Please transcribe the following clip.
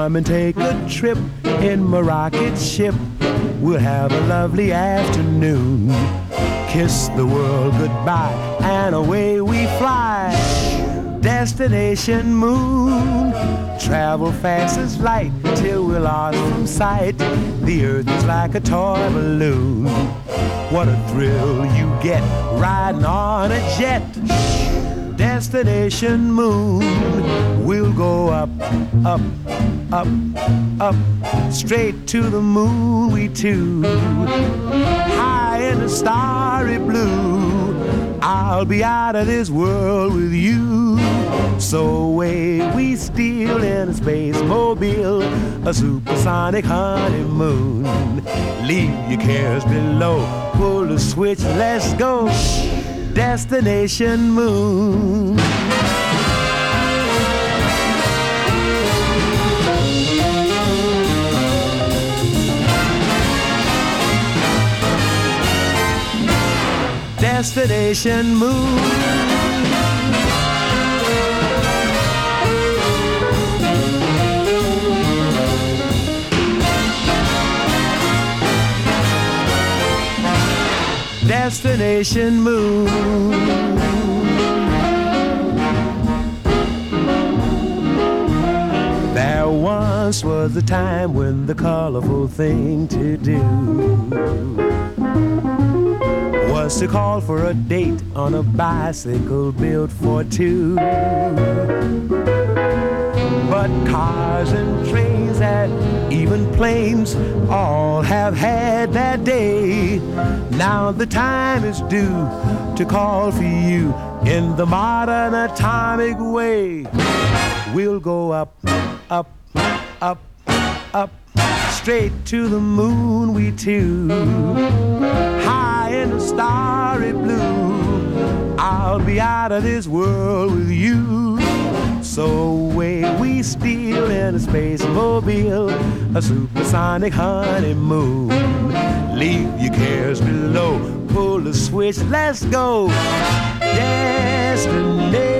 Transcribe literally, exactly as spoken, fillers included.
Come and take a trip in my rocket ship. We'll have a lovely afternoon. Kiss the world goodbye and away we fly. Destination moon. Travel fast as light till we're lost from sight. The earth is like a toy balloon. What a thrill you get riding on a jet. Destination moon. We'll go up, up, up, up, straight to the moon we two. High in the starry blue. I'll be out of this world with you. So away we steal in a space mobile, a supersonic honeymoon. Leave your cares below, pull the switch, let's go. Destination moon. Destination moon. Destination moon. There once was a time when the colorful thing to do was to call for a date on a bicycle built for two. But cars and trains and even planes all have had their day. Now the time is due to call for you in the modern atomic way. We'll go up, up, up, up, straight to the moon we two. High in the starry blue. I'll be out of this world with you. So away we steal in a space mobile, a supersonic honeymoon. Leave your cares below, pull the switch, let's go. Destination